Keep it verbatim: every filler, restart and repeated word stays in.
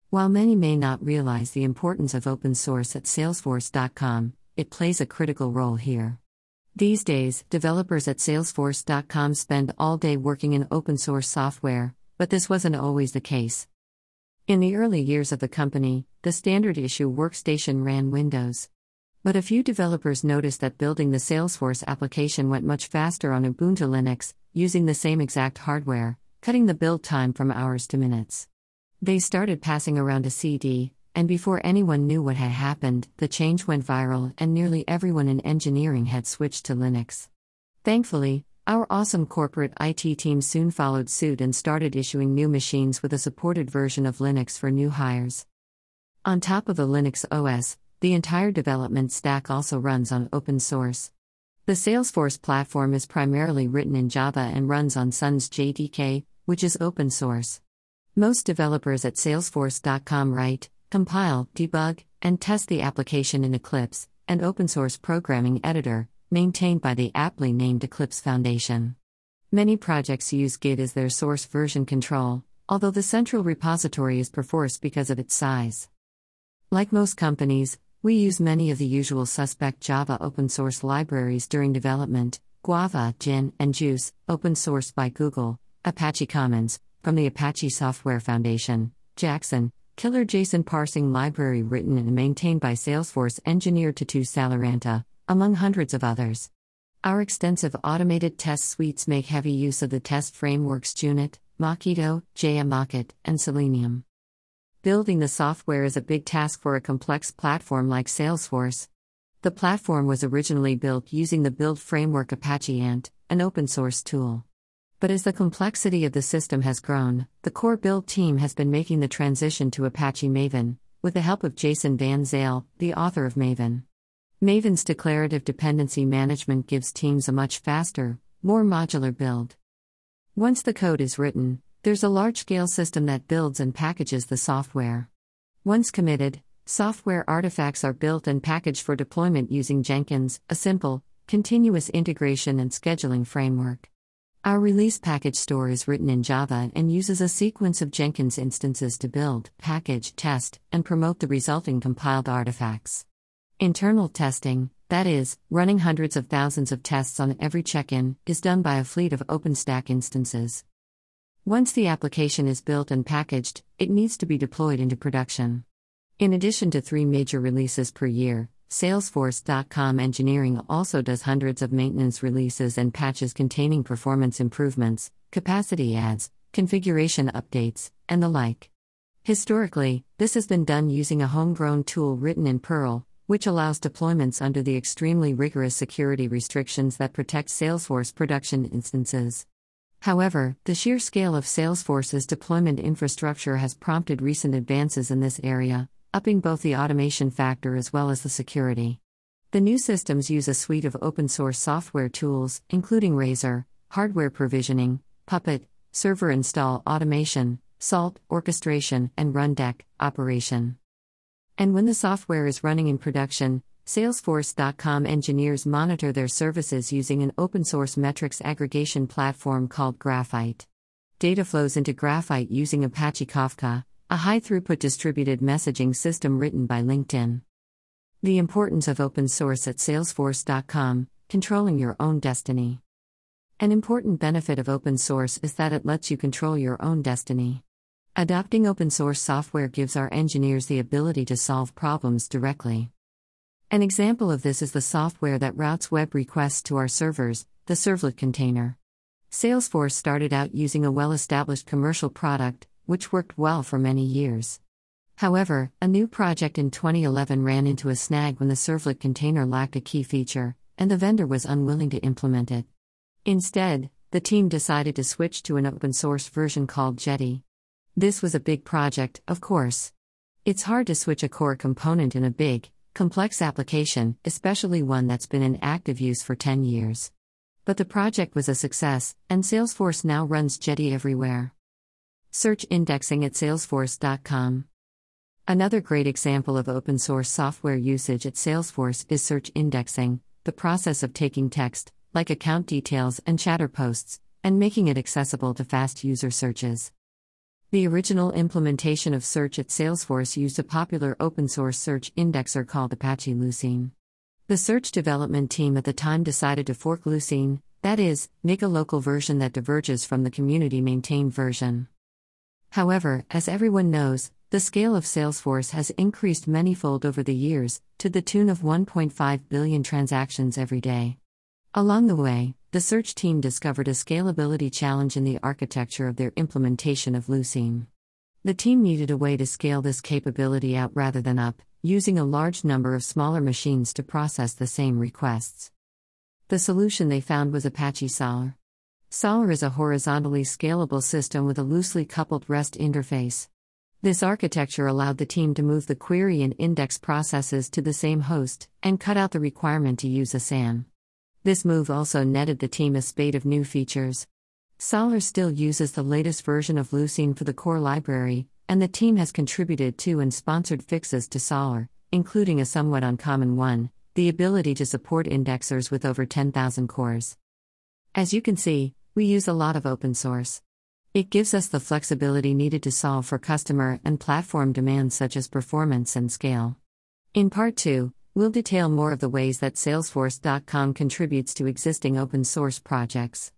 While many may not realize the importance of open source at Salesforce dot com, it plays a critical role here. These days, developers at Salesforce dot com spend all day working in open source software, but this wasn't always the case. In the early years of the company, the standard issue workstation ran Windows. But a few developers noticed that building the Salesforce application went much faster on Ubuntu Linux, using the same exact hardware, cutting the build time from hours to minutes. They started passing around a C D, and before anyone knew what had happened, the change went viral and nearly everyone in engineering had switched to Linux. Thankfully, our awesome corporate I T team soon followed suit and started issuing new machines with a supported version of Linux for new hires. On top of the Linux O S, the entire development stack also runs on open source. The Salesforce platform is primarily written in Java and runs on Sun's J D K, which is open source. Most developers at Salesforce dot com write, compile, debug, and test the application in Eclipse, an open-source programming editor, maintained by the aptly named Eclipse Foundation. Many projects use Git as their source version control, although the central repository is perforce because of its size. Like most companies, we use many of the usual suspect Java open-source libraries during development: Guava, Gin, and Juice, open-sourced by Google; Apache Commons, from the Apache Software Foundation; Jackson, killer JSON parsing library written and maintained by Salesforce engineer Tatu Salaranta, among hundreds of others. Our extensive automated test suites make heavy use of the test frameworks Junit, Mockito, JMockit, and Selenium. Building the software is a big task for a complex platform like Salesforce. The platform was originally built using the build framework Apache Ant, an open-source tool. But as the complexity of the system has grown, the core build team has been making the transition to Apache Maven, with the help of Jason Van Zyl, the author of Maven. Maven's declarative dependency management gives teams a much faster, more modular build. Once the code is written, there's a large-scale system that builds and packages the software. Once committed, software artifacts are built and packaged for deployment using Jenkins, a simple, continuous integration and scheduling framework. Our release package store is written in Java and uses a sequence of Jenkins instances to build, package, test, and promote the resulting compiled artifacts. Internal testing, that is, running hundreds of thousands of tests on every check-in, is done by a fleet of OpenStack instances. Once the application is built and packaged, it needs to be deployed into production. In addition to three major releases per year, Salesforce dot com engineering also does hundreds of maintenance releases and patches containing performance improvements, capacity adds, configuration updates, and the like. Historically, this has been done using a homegrown tool written in Perl, which allows deployments under the extremely rigorous security restrictions that protect Salesforce production instances. However, the sheer scale of Salesforce's deployment infrastructure has prompted recent advances in this area, upping both the automation factor as well as the security. The new systems use a suite of open-source software tools, including Razor, hardware provisioning, Puppet, server install automation, Salt, orchestration, and Rundeck, operation. And when the software is running in production, Salesforce dot com engineers monitor their services using an open-source metrics aggregation platform called Graphite. Data flows into Graphite using Apache Kafka, a high-throughput distributed messaging system written by LinkedIn. The importance of open source at Salesforce dot com, controlling your own destiny. An important benefit of open source is that it lets you control your own destiny. Adopting open source software gives our engineers the ability to solve problems directly. An example of this is the software that routes web requests to our servers, the Servlet container. Salesforce started out using a well-established commercial product, which worked well for many years. However, a new project in twenty eleven ran into a snag when the Servlet container lacked a key feature, and the vendor was unwilling to implement it. Instead, the team decided to switch to an open-source version called Jetty. This was a big project, of course. It's hard to switch a core component in a big, complex application, especially one that's been in active use for ten years. But the project was a success, and Salesforce now runs Jetty everywhere. Search indexing at Salesforce dot com. Another great example of open source software usage at Salesforce is search indexing, the process of taking text, like account details and chatter posts, and making it accessible to fast user searches. The original implementation of search at Salesforce used a popular open-source search indexer called Apache Lucene. The search development team at the time decided to fork Lucene, that is, make a local version that diverges from the community-maintained version. However, as everyone knows, the scale of Salesforce has increased manyfold over the years, to the tune of one point five billion transactions every day. Along the way, the search team discovered a scalability challenge in the architecture of their implementation of Lucene. The team needed a way to scale this capability out rather than up, using a large number of smaller machines to process the same requests. The solution they found was Apache Solr. Solr is a horizontally scalable system with a loosely coupled REST interface. This architecture allowed the team to move the query and index processes to the same host, and cut out the requirement to use a S A N. This move also netted the team a spate of new features. Solr still uses the latest version of Lucene for the core library, and the team has contributed to and sponsored fixes to Solr, including a somewhat uncommon one: the ability to support indexers with over ten thousand cores. As you can see, we use a lot of open source. It gives us the flexibility needed to solve for customer and platform demands such as performance and scale. In Part two, we'll detail more of the ways that Salesforce dot com contributes to existing open source projects.